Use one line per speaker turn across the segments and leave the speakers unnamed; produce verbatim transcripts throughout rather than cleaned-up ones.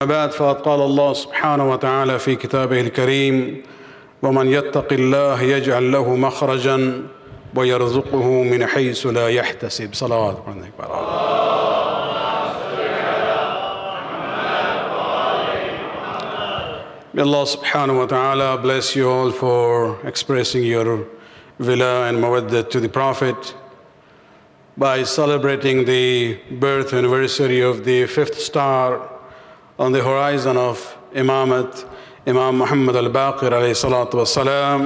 بعد فقد قال الله سبحانه وتعالى في كتابه الكريم ومن يتق الله يجعل له مخرجا ويرزقه من حيث لا يحتسب. صلوات. May Allah subhanahu wa ta'ala bless you all for expressing your wila and mawaddah to the Prophet by celebrating the birth anniversary of the fifth star on the horizon of Imamat, Imam Muhammad al-Baqir alayhi salatu wa salam.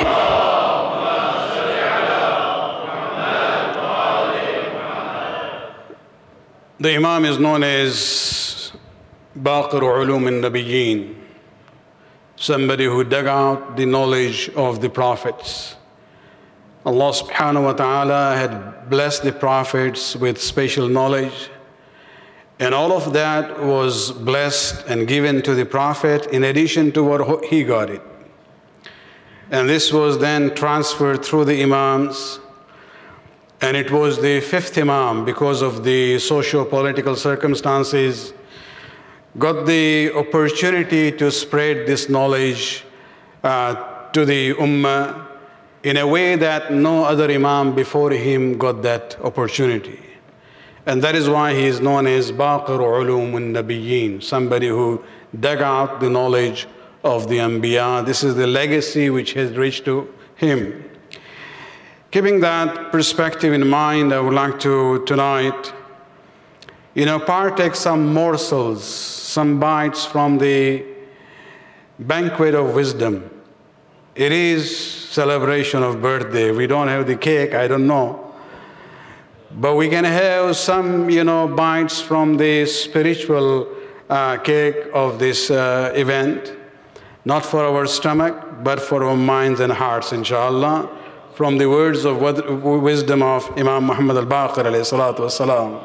The Imam is known as Baqir Ulum al-Nabiyyin, somebody who dug out the knowledge of the prophets. Allah subhanahu wa ta'ala had blessed the prophets with special knowledge, and all of that was blessed and given to the prophet in addition to what he got it. And this was then transferred through the imams, and it was the fifth imam, because of the socio-political circumstances, got the opportunity to spread this knowledge uh, to the ummah in a way that no other imam before him got that opportunity. And that is why he is known as Baqir Ulum al-Nabiyyin, somebody who dug out the knowledge of the Anbiya. This is the legacy which has reached to him. Keeping that perspective in mind, I would like to tonight, you know, partake some morsels, some bites from the banquet of wisdom. It is celebration of birthday. We don't have the cake, I don't know. But we can have some, you know, bites from the spiritual uh, cake of this uh, event, not for our stomach, but for our minds and hearts, inshallah, from the words of wisdom of Imam Muhammad al-Baqir alayhi salatu wa salam.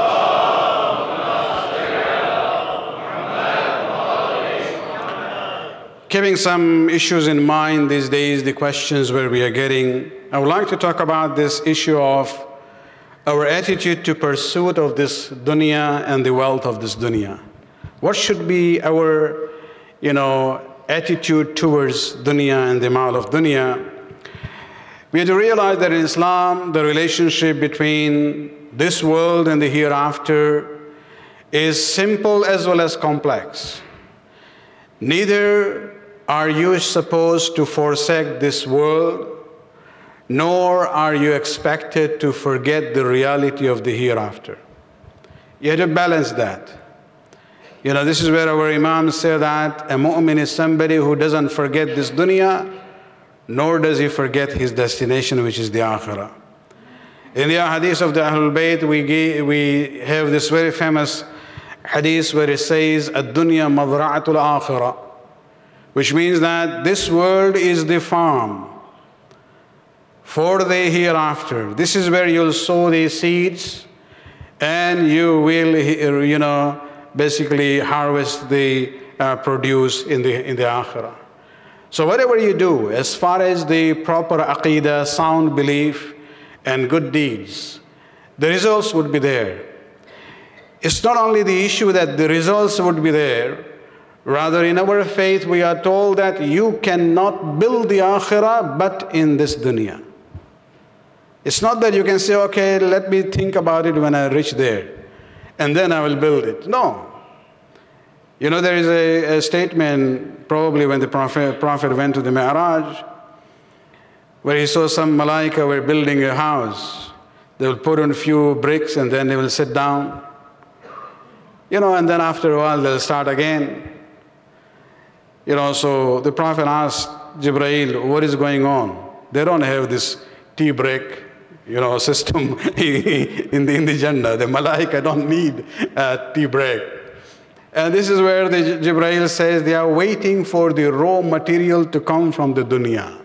Keeping some issues in mind these days, the questions where we are getting, I would like to talk about this issue of our attitude to pursuit of this dunya and the wealth of this dunya. What should be our, you know, attitude towards dunya and the amount of dunya? We have to realize that in Islam, the relationship between this world and the hereafter is simple as well as complex. Neither are you supposed to forsake this world, nor are you expected to forget the reality of the hereafter. You have to balance that. You know, this is where our imams say that a mu'min is somebody who doesn't forget this dunya, nor does he forget his destination, which is the akhirah. In the hadith of the Ahlul Bayt, we, we have this very famous hadith where it says, ad-dunya madra'atul akhirah, which means that this world is the farm for the hereafter. This is where you'll sow the seeds and you will, you know, basically harvest the uh, produce in the, in the akhirah. So whatever you do, as far as the proper aqidah, sound belief, and good deeds, the results would be there. It's not only the issue that the results would be there, rather in our faith we are told that you cannot build the akhirah but in this dunya. It's not that you can say, okay, let me think about it when I reach there, and then I will build it. No. You know, there is a, a statement, probably when the Prophet, Prophet went to the Mi'raj, where he saw some malaika were building a house. They will put on a few bricks and then they will sit down. You know, and then after a while they'll start again. You know, so the Prophet asked Jibreel, what is going on? They don't have this tea break, you know, system in the, in the Jannah. The malaika don't need a tea break. And this is where the Jibreel says they are waiting for the raw material to come from the dunya.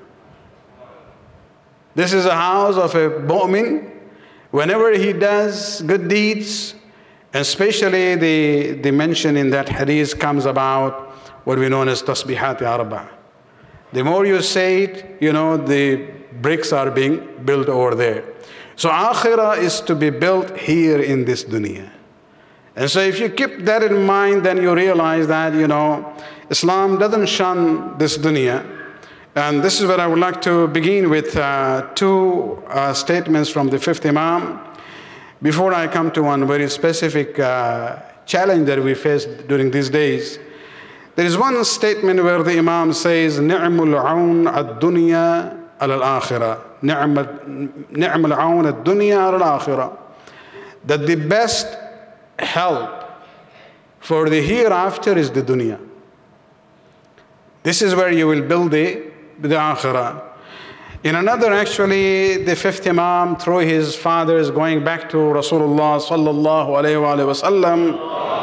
This is a house of a mu'min. Whenever he does good deeds, especially the, the mention in that hadith comes about what we know as tasbihat arba. The more you say it, you know, the bricks are being built over there. So akhirah is to be built here in this dunya. And so if you keep that in mind, then you realize that, you know, Islam doesn't shun this dunya. And this is where I would like to begin with uh, two uh, statements from the fifth Imam before I come to one very specific uh, challenge that we faced during these days. There is one statement where the Imam says, نِعْمُ الْعَوْنَ الدُّنْيَا عَلَى الْآخِرَةِ نِعْمُ الْعَوْنَ الدُّنْيَا عَلَى الْآخِرَةِ. That the best help for the hereafter is the dunya. This is where you will build the, the akhirah. In another, actually, the fifth Imam, through his fathers, going back to Rasulullah sallallahu alayhi wa sallam,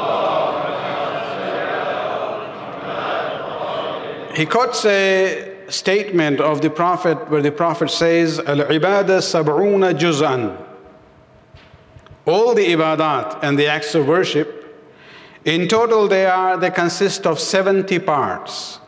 he quotes a statement of the Prophet where the Prophet says, Al-ibada sab'una juz'an. All the ibadat and the acts of worship, in total they are, they consist of seventy parts.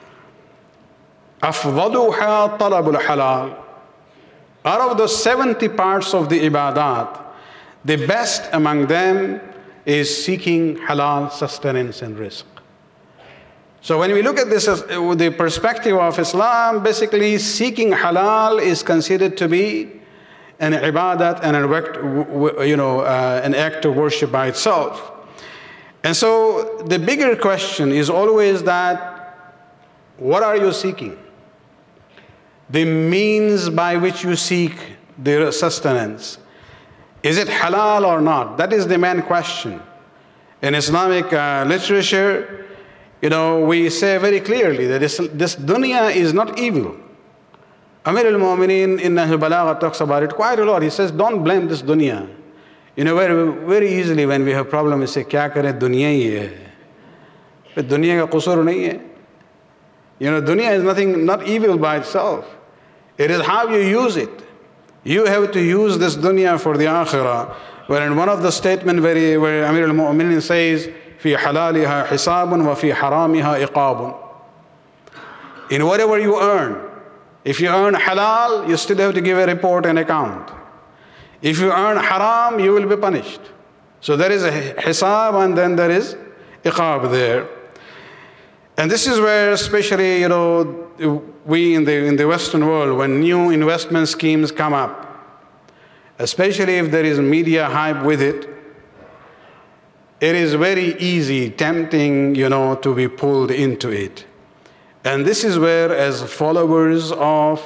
أَفْضَلُهَا طَلَبُ الْحَلَالِ. Out of the seventy parts of the ibadat, the best among them is seeking halal sustenance and rizq. So when we look at this as, with the perspective of Islam, basically seeking halal is considered to be an ibadat and an act, you know, uh, an act of worship by itself. And so the bigger question is always that, what are you seeking? The means by which you seek the sustenance. Is it halal or not? That is the main question. In Islamic uh, literature, you know, we say very clearly that this, this dunya is not evil. Amir al-Mu'mineen in Nahj al-Balagha talks about it quite a lot. He says, don't blame this dunya. You know, very, very easily when we have problem, we say, kya kare, dunya hi hai. But dunya ka qusur nahi hai. You know, dunya is nothing, not evil by itself. It is how you use it. You have to use this dunya for the akhirah. Where in one of the statements where, where Amir al-Mu'mineen says, fi halaliha hisabun wa fi haramiha iqabun. In whatever you earn, if you earn halal, you still have to give a report and account. If you earn haram, you will be punished. So there is a hisab and then there is iqab there. And this is where especially, you know, we in the, in the Western world, when new investment schemes come up, especially if there is media hype with it, it is very easy, tempting, you know, to be pulled into it. And this is where, as followers of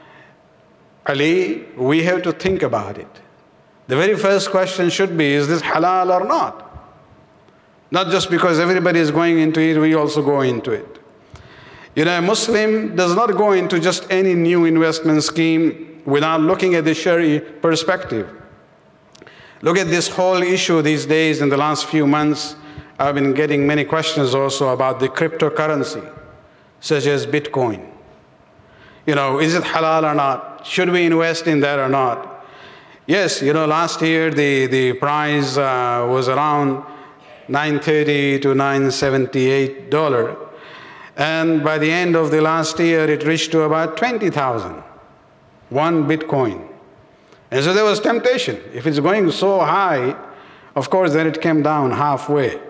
Ali, we have to think about it. The very first question should be, is this halal or not? Not just because everybody is going into it, we also go into it. You know, a Muslim does not go into just any new investment scheme without looking at the Shari perspective. Look at this whole issue these days. In the last few months, I've been getting many questions also about the cryptocurrency, such as Bitcoin. You know, is it halal or not? Should we invest in that or not? Yes, you know, last year the, the price uh, was around nine thirty to nine seventy-eight dollars. And by the end of the last year, it reached to about twenty thousand, one Bitcoin. And so there was temptation. If it's going so high, of course, then it came down halfway.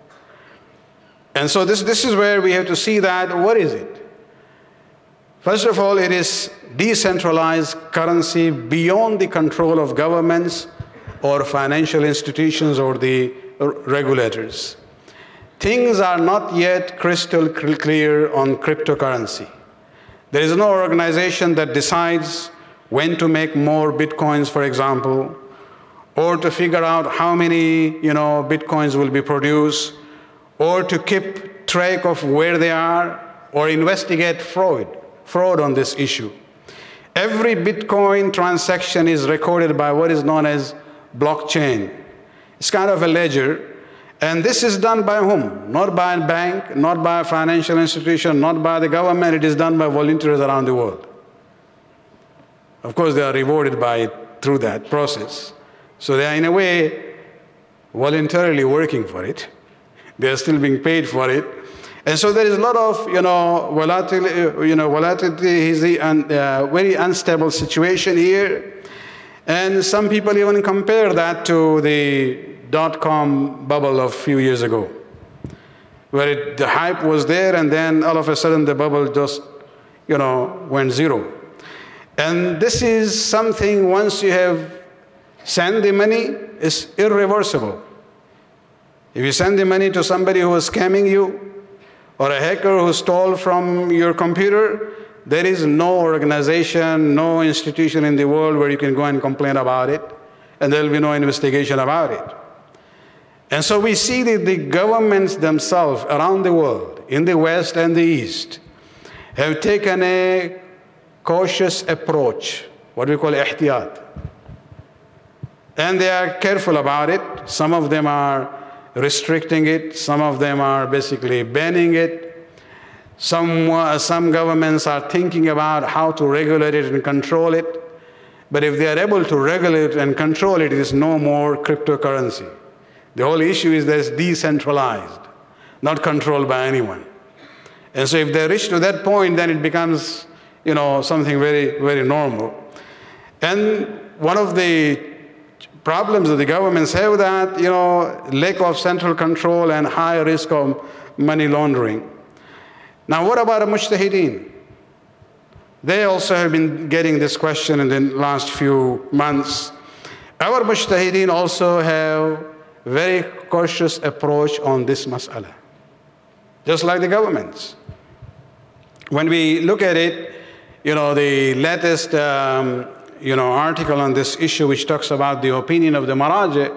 And so this, this is where we have to see that, what is it? First of all, it is decentralized currency beyond the control of governments or financial institutions or the regulators. Things are not yet crystal clear on cryptocurrency. There is no organization that decides when to make more Bitcoins, for example, or to figure out how many, you know, Bitcoins will be produced, or to keep track of where they are, or investigate fraud, fraud on this issue. Every Bitcoin transaction is recorded by what is known as blockchain. It's kind of a ledger. And this is done by whom? Not by a bank, not by a financial institution, not by the government. It is done by volunteers around the world. Of course, they are rewarded by it through that process. So they are, in a way, voluntarily working for it. They are still being paid for it. And so there is a lot of, you know, volatility, you know, volatility is a uh, very unstable situation here. And some people even compare that to the dot-com bubble of a few years ago, where it, the hype was there, and then all of a sudden the bubble just, you know, went zero. And this is something, once you have sent the money, it's irreversible. If you send the money to somebody who is scamming you, or a hacker who stole from your computer, there is no organization, no institution in the world where you can go and complain about it, and there will be no investigation about it. And so we see that the governments themselves around the world, in the West and the East, have taken a cautious approach, what we call ihtiyat. And they are careful about it. Some of them are restricting it. Some of them are basically banning it. Some, uh, some governments are thinking about how to regulate it and control it. But if they are able to regulate and control it, it is no more cryptocurrency. The whole issue is that it's decentralized, not controlled by anyone. And so if they reach to that point, then it becomes, you know, something very, very normal. And one of the problems that the governments have, that, you know, lack of central control and high risk of money laundering. Now, what about the mujtahideen? They also have been getting this question in the last few months. Our mujtahideen also have very cautious approach on this mas'ala, just like the governments. When we look at it, you know, the latest um, you know, article on this issue, which talks about the opinion of the Maraji,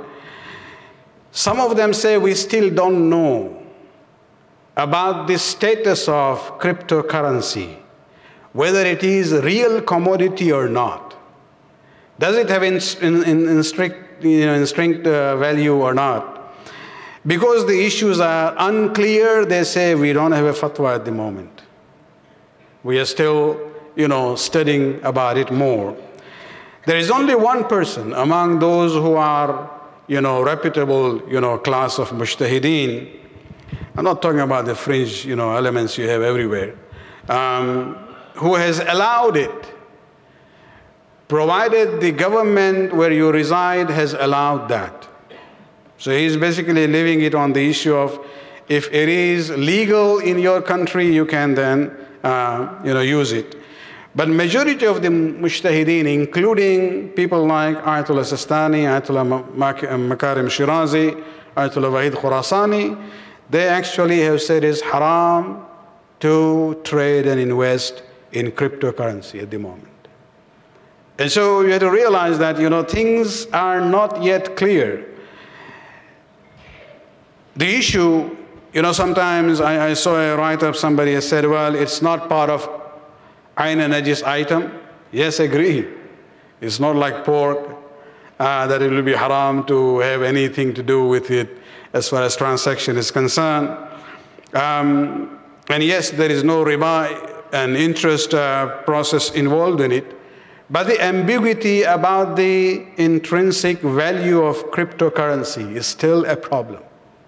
some of them say we still don't know about the status of cryptocurrency, whether it is a real commodity or not. Does it have in, in, in strict, you know, in strict uh, value or not? Because the issues are unclear, they say we don't have a fatwa at the moment. We are still, you know, studying about it more. There is only one person among those who are, you know, reputable, you know, class of mujtahideen. I'm not talking about the fringe, you know, elements you have everywhere, um, who has allowed it, provided the government where you reside has allowed that. So he's basically leaving it on the issue of, if it is legal in your country, you can then, uh, you know, use it. But majority of the mujtahideen, including people like Ayatollah Sistani, Ayatollah Makarim Shirazi, Ayatollah Wahid Khurasani, they actually have said it's haram to trade and invest in cryptocurrency at the moment. And so you have to realize that, you know, things are not yet clear. The issue, you know, sometimes I, I saw a write-up, somebody has said, well, it's not part of Ayn Najis item. Yes, agree. It's not like pork, uh, that it will be haram to have anything to do with it as far as transaction is concerned. Um, and yes, there is no riba and interest uh, process involved in it. But the ambiguity about the intrinsic value of cryptocurrency is still a problem.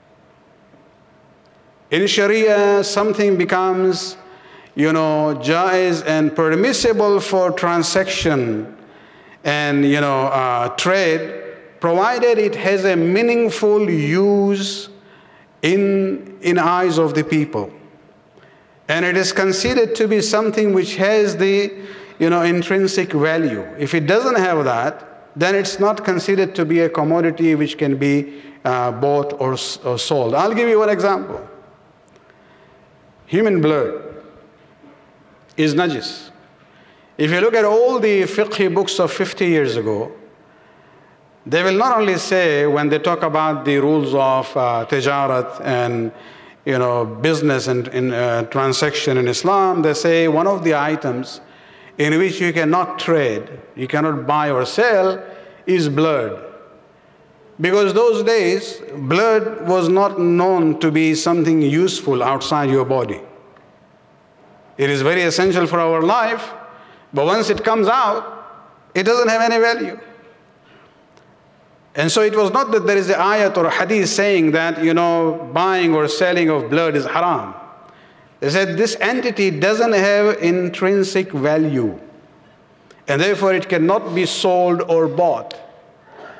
In Sharia, something becomes, you know, jaiz and permissible for transaction and, you know, uh, trade, provided it has a meaningful use in, in eyes of the people. And it is considered to be something which has the, you know, intrinsic value. If it doesn't have that, then it's not considered to be a commodity which can be uh, bought or, or sold. I'll give you one example. Human blood is najis. If you look at all the fiqh books of fifty years ago, they will not only say, when they talk about the rules of uh, tijarat and, you know, business and in, uh, transaction in Islam, they say one of the items in which you cannot trade, you cannot buy or sell, is blood. Because those days, blood was not known to be something useful outside your body. It is very essential for our life, but once it comes out, it doesn't have any value. And so it was not that there is an ayat or a hadith saying that, you know, buying or selling of blood is haram. They said this entity doesn't have intrinsic value, and therefore it cannot be sold or bought.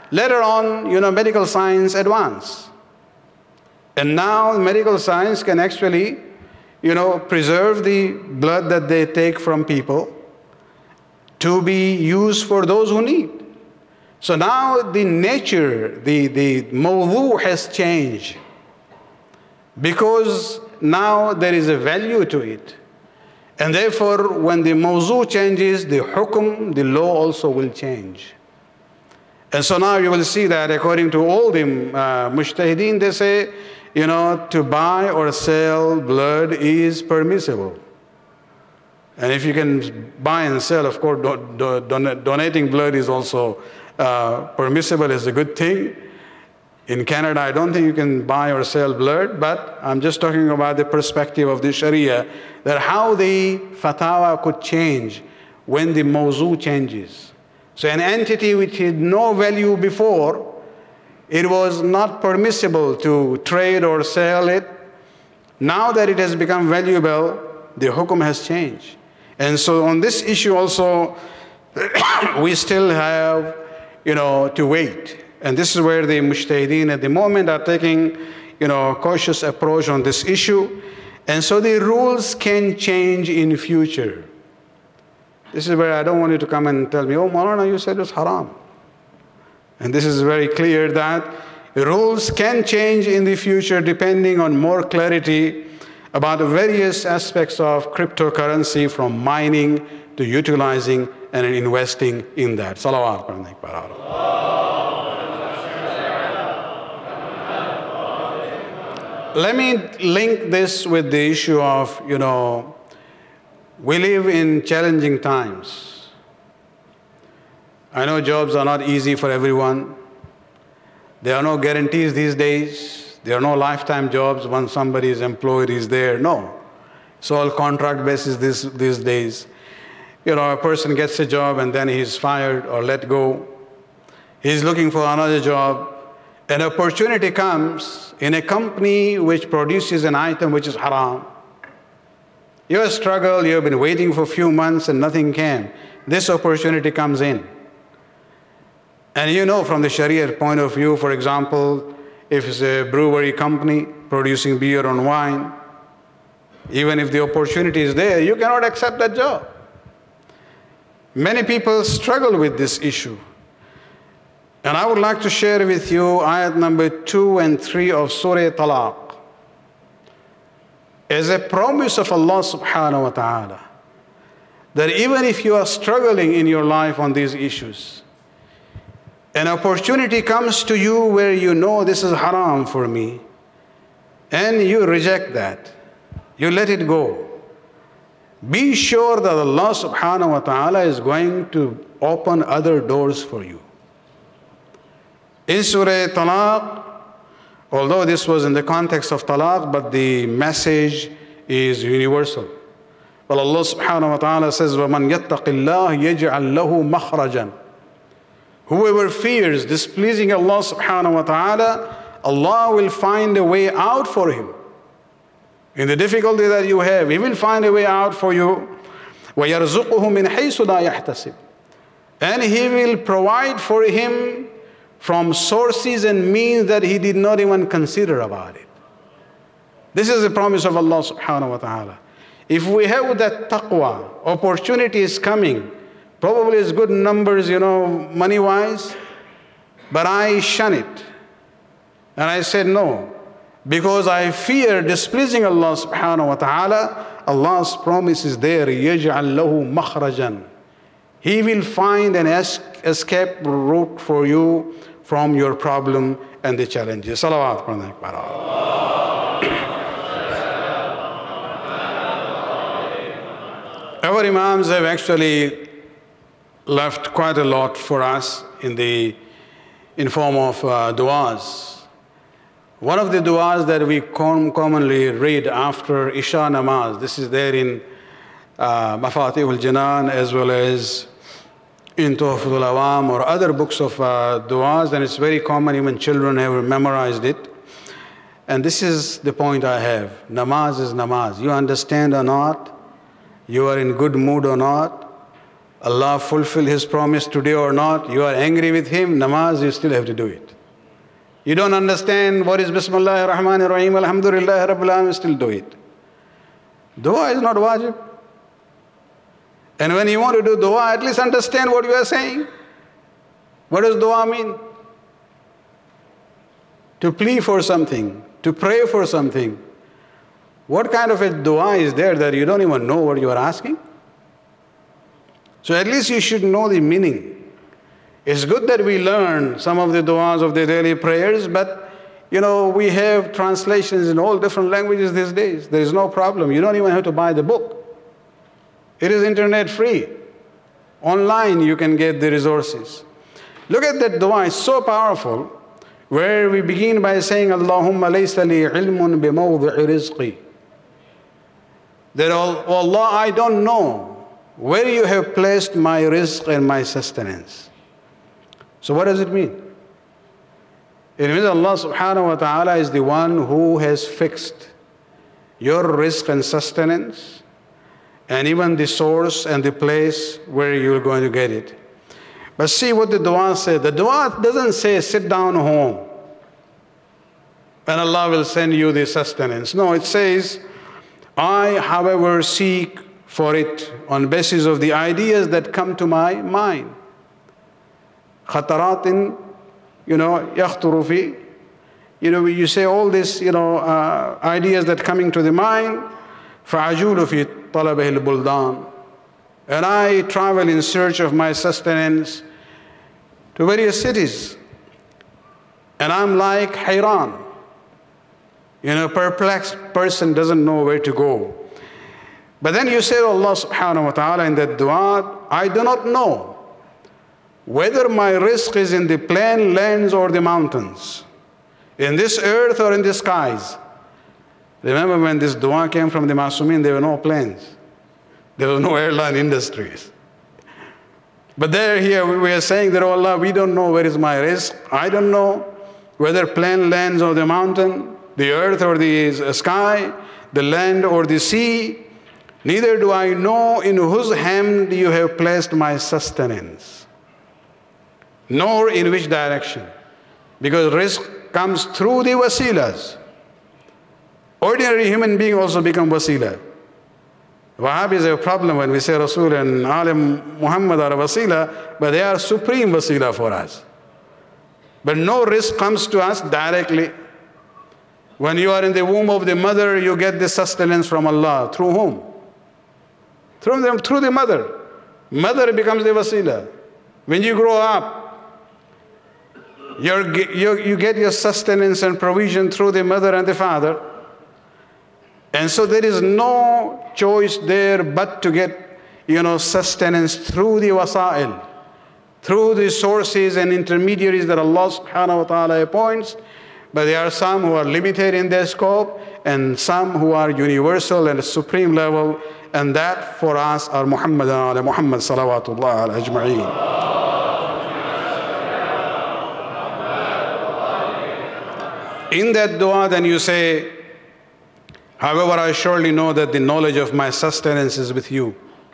Later on, you know, medical science advanced. And now medical science can actually, you know, preserve the blood that they take from people to be used for those who need. So now the nature, the, the mawdu has changed. Because now there is a value to it. And therefore, when the mawzu changes, the hukum, the law also will change. And so now you will see that according to all the uh, mujtahideen, they say, you know, to buy or sell blood is permissible. And if you can buy and sell, of course, do, do, don donating blood is also uh, permissible, is a good thing. In Canada, I don't think you can buy or sell blood, but I'm just talking about the perspective of the Sharia, that how the fatwa could change when the mawzu changes. So an entity which had no value before, it was not permissible to trade or sell it. Now that it has become valuable, the hukum has changed. And so on this issue also, we still have, you know, to wait. And this is where the mujtahideen at the moment are taking, you know, a cautious approach on this issue. And so the rules can change in future. This is where I don't want you to come and tell me, oh, Maulana, you said it's haram. And this is very clear that rules can change in the future depending on more clarity about the various aspects of cryptocurrency, from mining to utilizing and investing in that. Salawat. Let me link this with the issue of, you know, we live in challenging times. I know jobs are not easy for everyone. There are no guarantees these days. There are no lifetime jobs. Once somebody is employed, he's there. No. It's all contract basis this, these days. You know, a person gets a job and then he's fired or let go. He's looking for another job. An opportunity comes in a company which produces an item which is haram. You have struggled, you have been waiting for a few months and nothing came. This opportunity comes in. And you know, from the Sharia point of view, for example, if it's a brewery company producing beer and wine, even if the opportunity is there, you cannot accept that job. Many people struggle with this issue. And I would like to share with you ayat number two and three of Surah Talaq as a promise of Allah subhanahu wa ta'ala, that even if you are struggling in your life on these issues, an opportunity comes to you where you know this is haram for me, and you reject that, you let it go. Be sure that Allah subhanahu wa ta'ala is going to open other doors for you. In Surah Talaq, although this was in the context of talaq, but the message is universal. But Allah subhanahu wa ta'ala says, وَمَنْ يَتَّقِ اللَّهِ يَجْعَلْ لَهُ مَخْرَجًا. Whoever fears displeasing Allah subhanahu wa ta'ala, Allah will find a way out for him. In the difficulty that you have, He will find a way out for you. وَيَرْزُقُهُ مِنْ حَيْثُ لَا يَحْتَسِبُ. And He will provide for him from sources and means that he did not even consider about it. This is the promise of Allah subhanahu wa ta'ala. If we have that taqwa, opportunity is coming, probably it's good numbers, you know, money-wise, but I shun it. And I said no, because I fear displeasing Allah subhanahu wa ta'ala. Allah's promise is there, يَجْعَلْ لَهُ مَخْرَجًا. He will find an escape route for you from your problem and the challenges. Salawat. Our Imams have actually left quite a lot for us in the in form of uh, du'as. One of the du'as that we com commonly read after Isha Namaz, this is there in uh, Mafatihul Jinan as well as in Tuhfatul Awam or other books of uh, du'as, and it's very common, even children have memorized it. And this is the point I have. Namaz is namaz. You understand or not, you are in good mood or not, Allah fulfill His promise today or not, you are angry with Him, namaz, you still have to do it. You don't understand what is Bismillah ar-Rahman ar-Rahim, Alhamdulillah Rabbil Alamin, still do it. Dua is not wajib. And when you want to do dua, at least understand what you are saying. What does dua mean? To plead for something, to pray for something. What kind of a dua is there that you don't even know what you are asking? So at least you should know the meaning. It's good that we learn some of the du'as of the daily prayers, but you know, we have translations in all different languages these days. There is no problem. You don't even have to buy the book. It is internet free. Online you can get the resources. Look at that dua, it's so powerful, where we begin by saying, Allahumma laysa li ilmun bimawdi'i rizqi. That, oh Allah, I don't know where you have placed my rizq and my sustenance. So what does it mean? It means Allah subhanahu wa ta'ala is the one who has fixed your rizq and sustenance, and even the source and the place where you're going to get it. But see what the dua says. The dua doesn't say sit down home and Allah will send you the sustenance. No, it says, I, however, seek for it on basis of the ideas that come to my mind. Khataratin, you know, yakhturu fi. You know, you say all this, you know, uh, ideas that coming to the mind. فَعَجُولُ فِي طَلَبِهِ الْبُلْدَانِ. And I travel in search of my sustenance to various cities. And I'm like hayran. You know, perplexed person doesn't know where to go. But then you say to Allah subhanahu wa ta'ala in that dua, I do not know whether my rizq is in the plain lands or the mountains, in this earth or in the skies. Remember when this dua came from the Masumin, there were no planes. There was no airline industries. But there here we are saying that, oh Allah, we don't know where is my rizq. I don't know whether plain lands or the mountain, the earth or the sky, the land or the sea. Neither do I know in whose hand you have placed my sustenance, nor in which direction. Because rizq comes through the wasilas. Ordinary human being also become wasila. Wahhabis have a problem when we say Rasul and Alim Muhammad are a wasila, but they are supreme wasila for us. But no rizq comes to us directly. When you are in the womb of the mother, you get the sustenance from Allah. Through whom? Through the, through the mother. Mother becomes the wasila. When you grow up, you're, you, you get your sustenance and provision through the mother and the father. And so there is no choice there but to get, you know, sustenance through the wasa'il, through the sources and intermediaries that Allah subhanahu wa ta'ala appoints. But there are some who are limited in their scope and some who are universal at a supreme level. And that for us are Muhammad and ala Muhammad salawatullah ala ajma'een. In that dua then you say, however, I surely know that the knowledge of my sustenance is with you.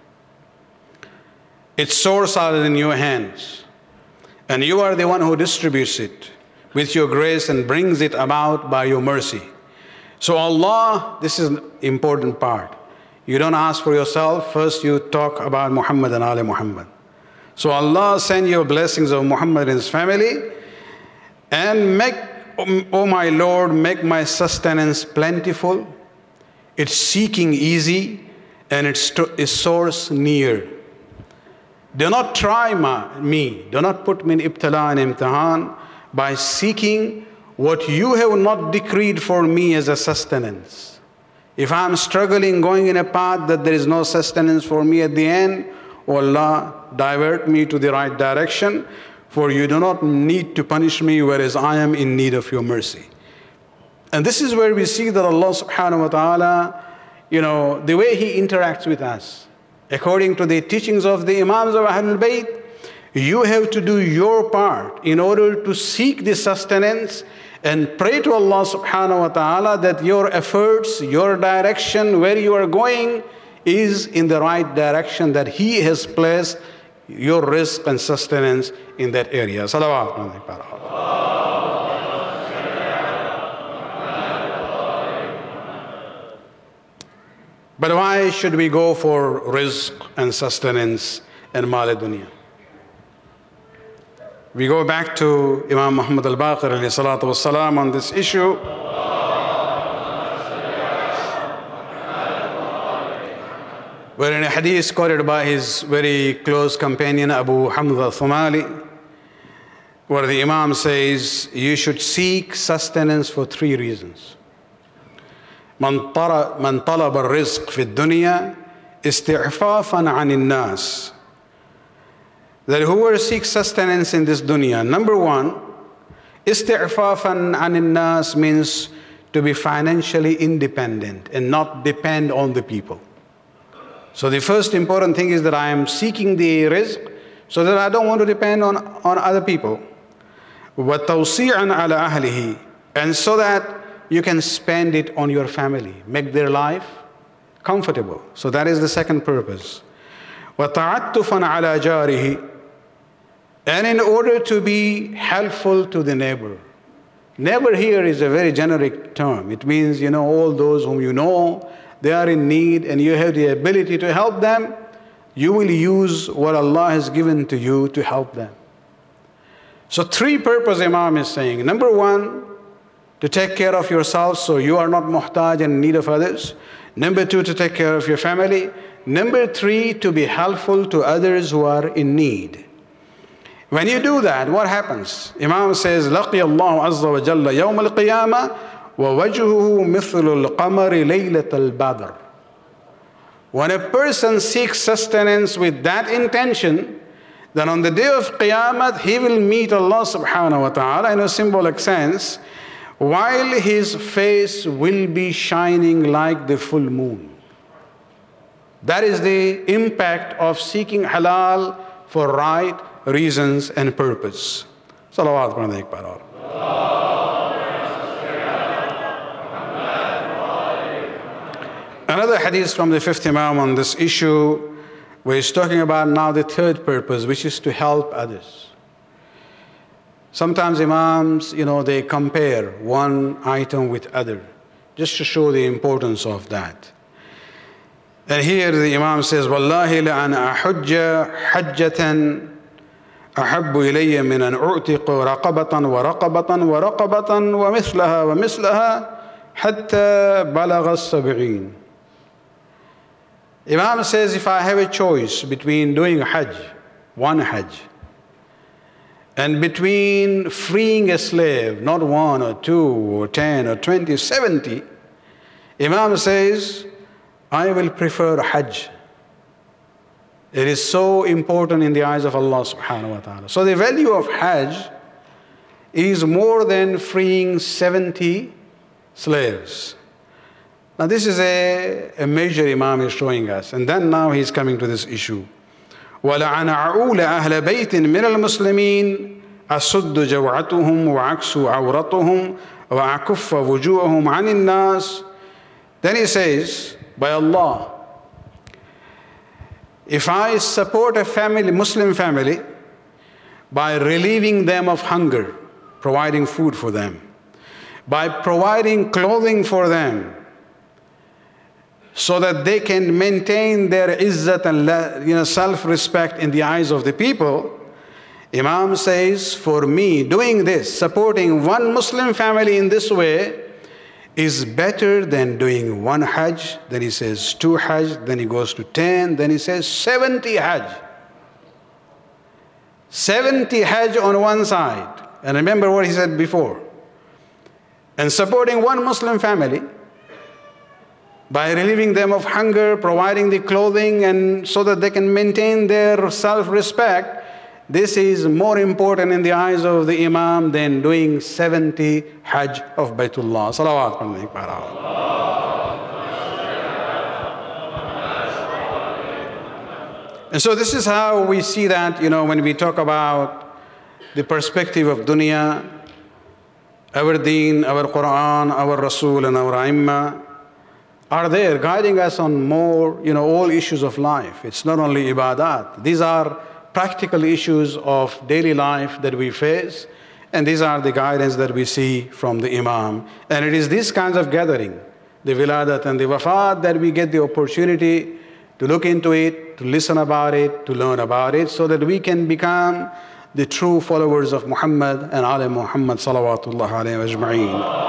Its source are in your hands. And you are the one who distributes it with your grace and brings it about by your mercy. So Allah, this is an important part. You don't ask for yourself, first you talk about Muhammad and Ali Muhammad. So Allah send your blessings of Muhammad and his family and make, oh my Lord, make my sustenance plentiful, its seeking easy, and its, its source near. Do not try my, me, do not put me in ibtila and imtihan by seeking what you have not decreed for me as a sustenance. If I'm struggling, going in a path that there is no sustenance for me at the end, oh Allah, divert me to the right direction, for you do not need to punish me, whereas I am in need of your mercy. And this is where we see that Allah subhanahu wa ta'ala, you know, the way He interacts with us, according to the teachings of the Imams of Ahlul Bayt, you have to do your part in order to seek the sustenance and pray to Allah subhanahu wa ta'ala that your efforts, your direction, where you are going is in the right direction that He has placed your rizq and sustenance in that area. Salawat. But why should we go for rizq and sustenance and mal dunya? We go back to Imam Muhammad al-Baqir alayhi salatu wassalam on this issue. Where in a hadith quoted by his very close companion Abu Hamza al-Thumali, where the Imam says, you should seek sustenance for three reasons. من طلب الرزق في الدنيا استعفافا عن الناس. That whoever seeks sustenance in this dunya, number one, استعفافا عن الناس means to be financially independent and not depend on the people. So the first important thing is that I am seeking the rizq so that I don't want to depend on, on other people. وَتَوْسِيعًا عَلَى أَهْلِهِ, and so that you can spend it on your family, make their life comfortable. So that is the second purpose. وَتَعَطُّفًا عَلَى جَارِهِ, and in order to be helpful to the neighbor. Neighbor here is a very generic term. It means, you know, all those whom you know, they are in need and you have the ability to help them, you will use what Allah has given to you to help them. So three purposes Imam is saying. Number one, to take care of yourself so you are not muhtaj and in need of others. Number two, to take care of your family. Number three, to be helpful to others who are in need. When you do that, what happens? Imam says, لَقِيَ اللَّهُ عَزَّ وَجَلَّ يَوْمَ الْقِيَامَةِ وَوَجْهُهُ مِثْلُ الْقَمَرِ لَيْلَةَ الْبَدْرِ. When a person seeks sustenance with that intention, then on the day of Qiyamah, he will meet Allah subhanahu wa ta'ala in a symbolic sense, while his face will be shining like the full moon. That is the impact of seeking halal for right reasons and purpose. Salawat Iqbal. Another hadith from the fifth Imam on this issue, where he's talking about now the third purpose, which is to help others. Sometimes Imams, you know, they compare one item with other, just to show the importance of that. And here the Imam says, وَاللَّهِ لَأَنْ أَحُجَّ حَجَّةً أَحَبُّ إِلَيَّ مِنْ أَنْ أُعْتِقُ رَقَبَةً وَرَقَبَةً وَرَقَبَةً وَمِثْلَهَا وَمِثْلَهَا حَتَّى بَلَغَ السَّبْعِينَ. Imam says, if I have a choice between doing Hajj, one Hajj, and between freeing a slave, not one or two or ten or twenty, seventy, Imam says, I will prefer Hajj. It is so important in the eyes of Allah subhanahu wa ta'ala. So the value of Hajj is more than freeing seventy slaves. Now this is a, a major Imam is showing us. And then now he's coming to this issue. وَلَعَنَ عَعُولَ أَهْلَ بَيْتٍ مِنَ الْمُسْلِمِينَ أَسُدُّ جَوْعَتُهُمْ وَعَكْسُ عَوْرَتُهُمْ وَأَكُفَّ وُجُوهُهُم عَنِ النَّاسِ. Then he says, by Allah, if I support a family, Muslim family, by relieving them of hunger, providing food for them, by providing clothing for them, so that they can maintain their izzat and, you know, self-respect in the eyes of the people, Imam says, for me, doing this, supporting one Muslim family in this way, is better than doing one Hajj. Then he says two Hajj, then he goes to ten, then he says seventy Hajj. seventy Hajj on one side. And remember what he said before. And supporting one Muslim family by relieving them of hunger, providing the clothing, and so that they can maintain their self-respect, this is more important in the eyes of the Imam than doing seventy Hajj of Baytullah. Salawat. And so this is how we see that, you know, when we talk about the perspective of dunya, our deen, our Quran, our Rasul, and our Aimma are there guiding us on more, you know, all issues of life. It's not only ibadat. These are practical issues of daily life that we face. And these are the guidance that we see from the Imam. And it is these kinds of gathering, the Wiladat and the Wafat, that we get the opportunity to look into it, to listen about it, to learn about it, so that we can become the true followers of Muhammad and Ali Muhammad salawatullah alayhi wa ajma'een.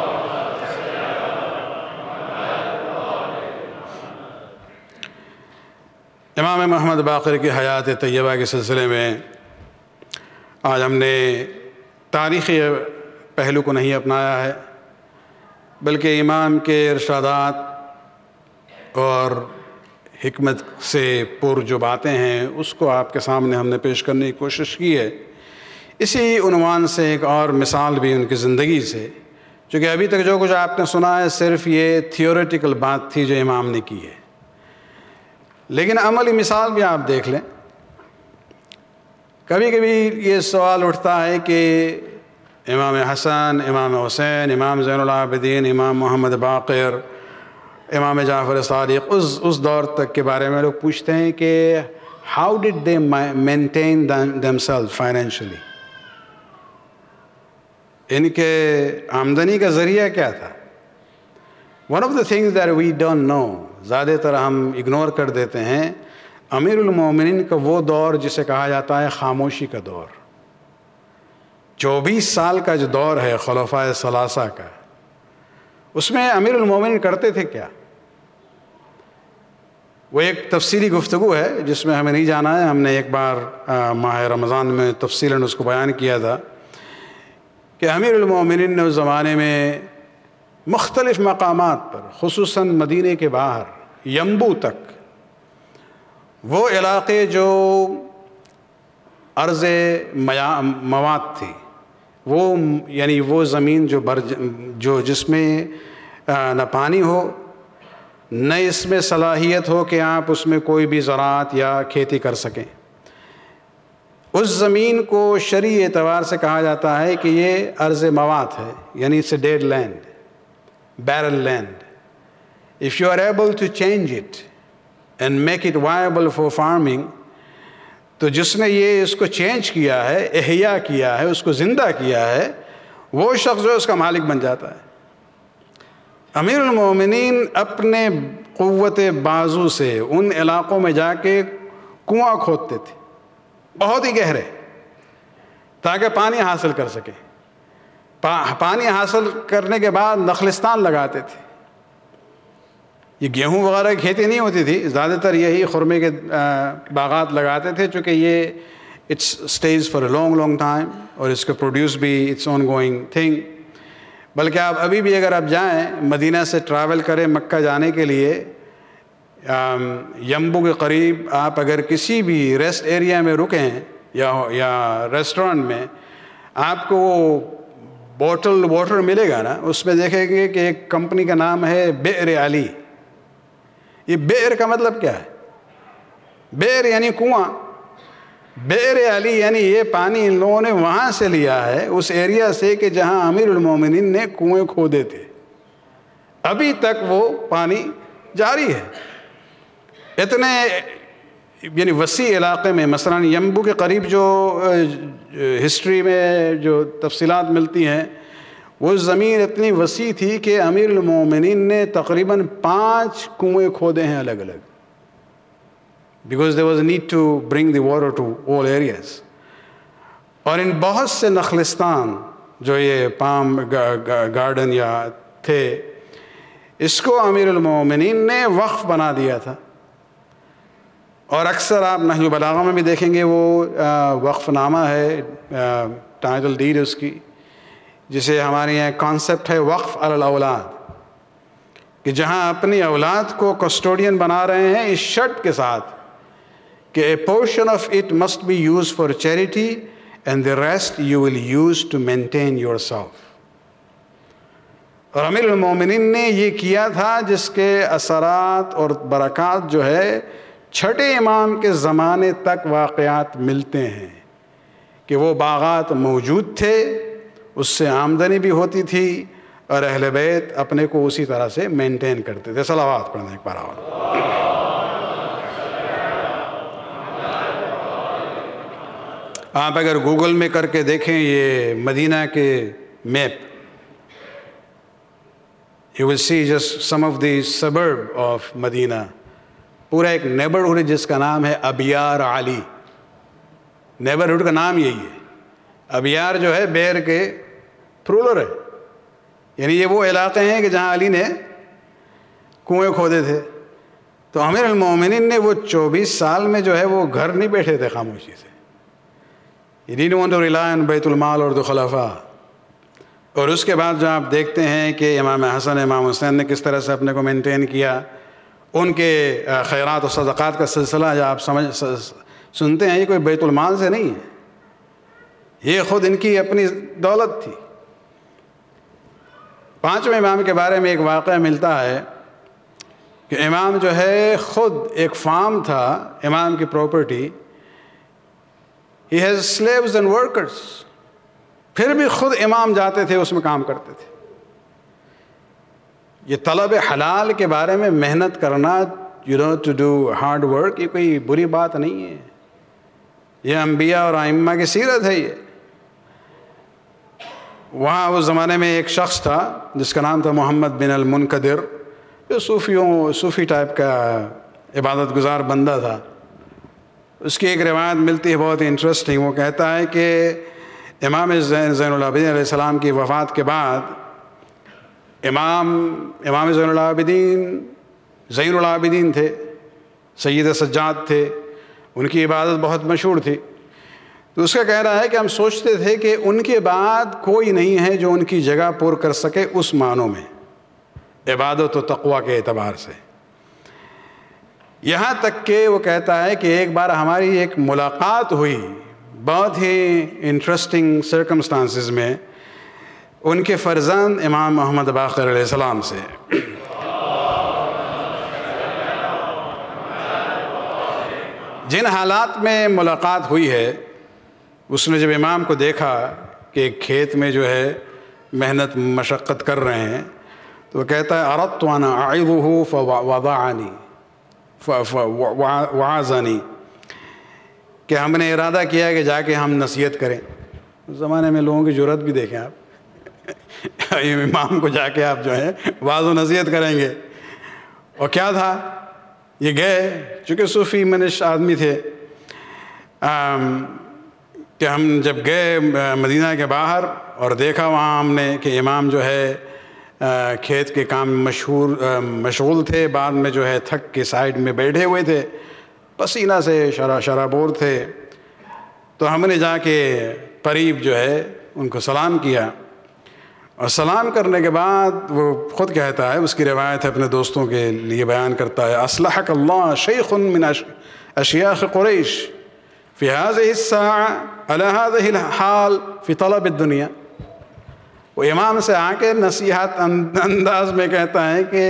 امام محمد باقر کی حیات طیبہ کے سلسلے میں آج ہم نے تاریخی پہلو کو نہیں اپنایا ہے، بلکہ امام کے ارشادات اور حکمت سے پر جو باتیں ہیں اس کو آپ کے سامنے ہم نے پیش کرنے کی کوشش کی ہے۔ اسی عنوان سے ایک اور مثال بھی ان کی زندگی سے، چونکہ ابھی تک جو کچھ آپ نے سنا ہے صرف یہ تھیوریٹیکل بات تھی جو امام نے کی ہے، لیکن عملی مثال بھی آپ دیکھ لیں۔ کبھی کبھی یہ سوال اٹھتا ہے کہ امام حسن، امام حسین، امام زین العابدین، امام محمد باقر، امام جعفر صادق، اس اس دور تک کے بارے میں لوگ پوچھتے ہیں کہ how did they maintain themselves financially, ان کے آمدنی کا ذریعہ کیا تھا؟ One of the things that we don't know, زیادہ تر ہم اگنور کر دیتے ہیں، امیر المومنین کا وہ دور جسے کہا جاتا ہے خاموشی کا دور، چوبیس سال کا جو دور ہے خلفائے ثلاثہ کا، اس میں امیر المومنین کرتے تھے کیا؟ وہ ایک تفصیلی گفتگو ہے جس میں ہمیں نہیں جانا ہے، ہم نے ایک بار ماہ رمضان میں تفصیلاً اس کو بیان کیا تھا کہ امیر المومنین نے اس زمانے میں مختلف مقامات پر، خصوصاً مدینے کے باہر ینبو تک، وہ علاقے جو ارض مواد تھی، وہ یعنی وہ زمین جو بر جو جس میں نہ پانی ہو نہ اس میں صلاحیت ہو کہ آپ اس میں کوئی بھی زراعت یا کھیتی کر سکیں، اس زمین کو شرعی اعتبار سے کہا جاتا ہے کہ یہ ارض مواد ہے، یعنی it's a dead land, barren land. If you are able to change it and make it viable for farming, تو جس نے یہ اس کو چینج کیا ہے، احیا کیا ہے، اس کو زندہ کیا ہے، وہ شخص جو اس کا مالک بن جاتا ہے۔ امیر المومنین اپنے قوت بازو سے ان علاقوں میں جا کے کنواں کھودتے تھے، بہت ہی گہرے، تاکہ پانی حاصل کر سکیں۔ پانی حاصل کرنے کے بعد نخلستان لگاتے تھے۔ یہ گیہوں وغیرہ کی کھیتی نہیں ہوتی تھی، زیادہ تر یہی خرمے کے باغات لگاتے تھے، چونکہ یہ it stays for a long long time, اور اس کا پروڈیوس بھی اٹس آن گوئنگ تھنگ۔ بلکہ آپ ابھی بھی اگر آپ جائیں، مدینہ سے ٹریول کریں مکہ جانے کے لیے، ینبو کے قریب آپ اگر کسی بھی ریسٹ ایریا میں رکیں یا یا ریسٹورنٹ میں، آپ کو وہ بوٹل واٹر ملے گا نا، اس میں دیکھیں گے کہ ایک کمپنی کا نام ہے بئر علی۔ یہ بئر کا مطلب کیا ہے؟ بئر یعنی کنواں، بئر علی یعنی یہ پانی ان لوگوں نے وہاں سے لیا ہے، اس ایریا سے کہ جہاں امیر المومنین نے کنویں کھودے تھے، ابھی تک وہ پانی جاری ہے۔ اتنے یعنی وسیع علاقے میں، مثلا ینبو کے قریب جو ہسٹری میں جو تفصیلات ملتی ہیں، وہ زمین اتنی وسیع تھی کہ امیر المومنین نے تقریباً پانچ کنویں کھودے ہیں الگ الگ، because there was a need to bring the water to all areas۔ اور ان بہت سے نخلستان جو یہ پام گارڈن یا تھے، اس کو امیر المومنین نے وقف بنا دیا تھا، اور اکثر آپ نہج البلاغہ میں بھی دیکھیں گے وہ وقف نامہ ہے، ٹائٹل ڈیڈ اس کی، جسے ہمارے یہاں کانسیپٹ ہے وقف علی الاولاد، کہ جہاں اپنی اولاد کو کسٹوڈین بنا رہے ہیں اس شرط کے ساتھ کہ a portion of it must be use for charity and the rest you will use to maintain yourself. اور امیر المومنین نے یہ کیا تھا، جس کے اثرات اور برکات جو ہے چھٹے امام کے زمانے تک واقعات ملتے ہیں کہ وہ باغات موجود تھے، اس سے آمدنی بھی ہوتی تھی، اور اہل بیت اپنے کو اسی طرح سے مینٹین کرتے تھے۔ صلوات پڑھنا ایک بار اور۔ آپ اگر گوگل میں کر کے دیکھیں یہ مدینہ کے map, you will see just some of the suburb of Medina, پورا ایک نیبرہڈ جس کا نام ہے ابیار علی، نیبرہڈ کا نام یہی ہے۔ ابیار جو ہے بیر کے پرولر ہے، یعنی یہ وہ علاقے ہیں کہ جہاں علی نے کنویں کھودے تھے۔ تو امیر المومنین نے وہ چوبیس سال میں جو ہے وہ گھر نہیں بیٹھے تھے خاموشی سے، He didn't want to rely on بیت المال اور the خلفاء۔ اور اس کے بعد جو آپ دیکھتے ہیں کہ امام حسن امام حسین نے کس طرح سے اپنے کو مینٹین کیا، ان کے خیرات و صدقات کا سلسلہ جو آپ سمجھ سنتے ہیں، یہ کوئی بیت المال سے نہیں ہے، یہ خود ان کی اپنی دولت تھی۔ پانچویں امام کے بارے میں ایک واقعہ ملتا ہے کہ امام جو ہے خود ایک فارم تھا امام کی property, he has slaves and workers، پھر بھی خود امام جاتے تھے اس میں کام کرتے تھے۔ یہ طلب حلال کے بارے میں محنت کرنا، you know to do hard work، یہ کوئی بری بات نہیں ہے، یہ انبیاء اور ائمہ کی سیرت ہے۔ یہ وہاں اس زمانے میں ایک شخص تھا جس کا نام تھا محمد بن المنقدر، جو صوفیوں صوفی ٹائپ کا عبادت گزار بندہ تھا۔ اس کی ایک روایت ملتی ہے بہت انٹرسٹنگ، وہ کہتا ہے کہ امام زین زین العابدین علیہ السلام کی وفات کے بعد امام امام زین العابدین زین العابدین تھے، سید سجاد تھے، ان کی عبادت بہت مشہور تھی۔ تو اس کا کہہ رہا ہے کہ ہم سوچتے تھے کہ ان کے بعد کوئی نہیں ہے جو ان کی جگہ پر کر سکے اس معنوں میں، عبادت و تقوی کے اعتبار سے۔ یہاں تک کہ وہ کہتا ہے کہ ایک بار ہماری ایک ملاقات ہوئی بہت ہی انٹرسٹنگ سرکمسٹانسز میں ان کے فرزند امام محمد باقر علیہ السلام سے۔ جن حالات میں ملاقات ہوئی ہے، اس نے جب امام کو دیکھا کہ ایک کھیت میں جو ہے محنت مشقت کر رہے ہیں، تو وہ کہتا ہے اردت وانا اعظہ فوضعنی وعظنی، کہ ہم نے ارادہ کیا کہ جا کے ہم نصیحت کریں۔ اس زمانے میں لوگوں کی جرات بھی دیکھیں آپ، امام کو جا کے آپ جو ہے واعظ و نصیحت کریں گے۔ اور کیا تھا، یہ گئے، چونکہ صوفی منش آدمی تھے، کہ ہم جب گئے مدینہ کے باہر اور دیکھا وہاں ہم نے کہ امام جو ہے کھیت کے کام مشہور مشغول تھے، بعد میں جو ہے تھک کے سائڈ میں بیٹھے ہوئے تھے، پسینہ سے شرا شرابور تھے۔ تو ہم نے جا کے قریب جو ہے ان کو سلام کیا، اور سلام کرنے کے بعد وہ خود کہتا ہے، اس کی روایت ہے، اپنے دوستوں کے لیے بیان کرتا ہے، اصلحک اللہ شیخ من اشیاخ قریش فی هذه الساعة على هذه الحال فی طلب الدنیا۔ وہ امام سے آ کے نصیحت انداز میں کہتا ہے کہ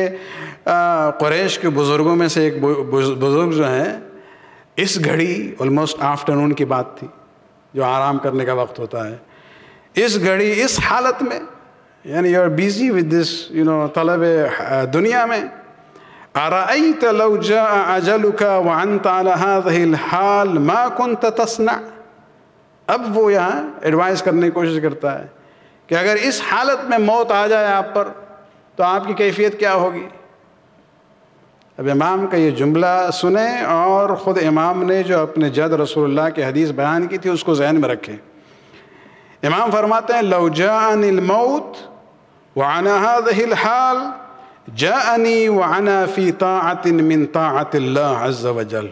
قریش کے بزرگوں میں سے ایک بزرگ جو ہیں، اس گھڑی آلموسٹ آفٹرنون کی بات تھی، جو آرام کرنے کا وقت ہوتا ہے، اس گھڑی اس حالت میں، یعنی you are busy with this you know طلب دنیا میں، ارأیت لو جاء اجلک وانت على هذه الحال ما كنت تصنع۔ اب وہ یہاں ایڈوائز کرنے کی کوشش کرتا ہے کہ اگر اس حالت میں موت آ جائے آپ پر تو آپ کی کیفیت کیا ہوگی۔ اب امام کا یہ جملہ سنیں اور خود امام نے جو اپنے جد رسول اللہ کی حدیث بیان کی تھی اس کو ذہن میں رکھیں۔ امام فرماتے ہیں لو جاءنی الموت وعنا هذه الحال جاءنی وعنا فی طاعت من طاعت اللہ عز وجل۔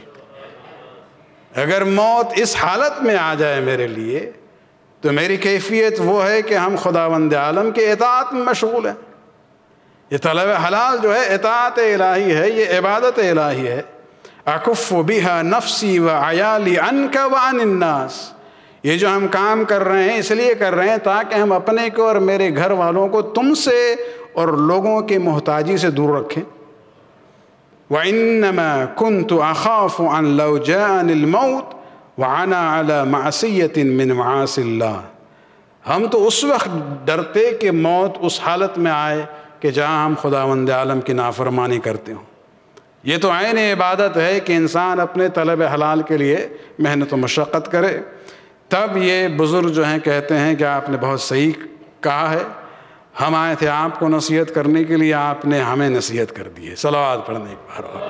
اگر موت اس حالت میں آ جائے میرے لیے تو میری کیفیت وہ ہے کہ ہم خداوند عالم کے اطاعت میں مشغول ہیں۔ یہ طلب حلال جو ہے اطاعت الہی ہے، یہ عبادت الہی ہے۔ اکف بها نفسی وعیالی عنک وعن الناس، یہ جو ہم کام کر رہے ہیں اس لیے کر رہے ہیں تاکہ ہم اپنے کو اور میرے گھر والوں کو تم سے اور لوگوں کی محتاجی سے دور رکھیں۔ وَإِنَّمَا كُنْتُ أَخَافُ أَنْ لَوْ جَاءَنِ الْمَوْتِ وَأَنَا عَلَى مَعْصِيَّةٍ مِّن مَعَاصِ اللَّهِ، ہم تو اس وقت ڈرتے کہ موت اس حالت میں آئے کہ جہاں ہم خداوند عالم کی نافرمانی کرتے ہوں۔ یہ تو عین عبادت ہے کہ انسان اپنے طلب حلال کے لیے محنت و مشقت کرے۔ تب یہ بزرگ جو ہیں کہتے ہیں کہ آپ نے بہت صحیح کہا ہے، ہم آئے تھے آپ کو نصیحت کرنے کے لیے، آپ نے ہمیں نصیحت کر دی ہے۔ صلوات پڑھنے ایک بار اور۔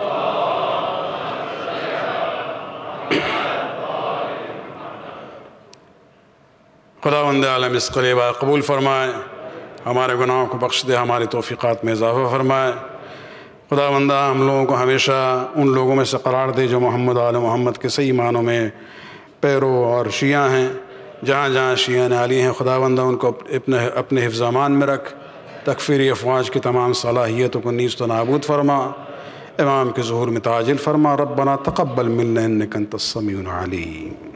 خداوند عالم اس قلیبہ قبول فرمائے، ہمارے گناہوں کو بخش دے، ہماری توفیقات میں اضافہ فرمائے۔ خداوندہ ہم لوگوں کو ہمیشہ ان لوگوں میں سے قرار دے جو محمد آل محمد کے صحیح معنوں میں پیرو اور شیعہ ہیں، جہاں جہاں شیعہ عالی ہیں خداوندہ ان کو اپنے اپنے حفظ امان میں رکھ، تکفیری افواج کی تمام صلاحیتوں کو نیست و نابود فرما، امام کے ظہور میں تعجل فرما۔ ربنا تقبل منا انک انت السمیع العلیم۔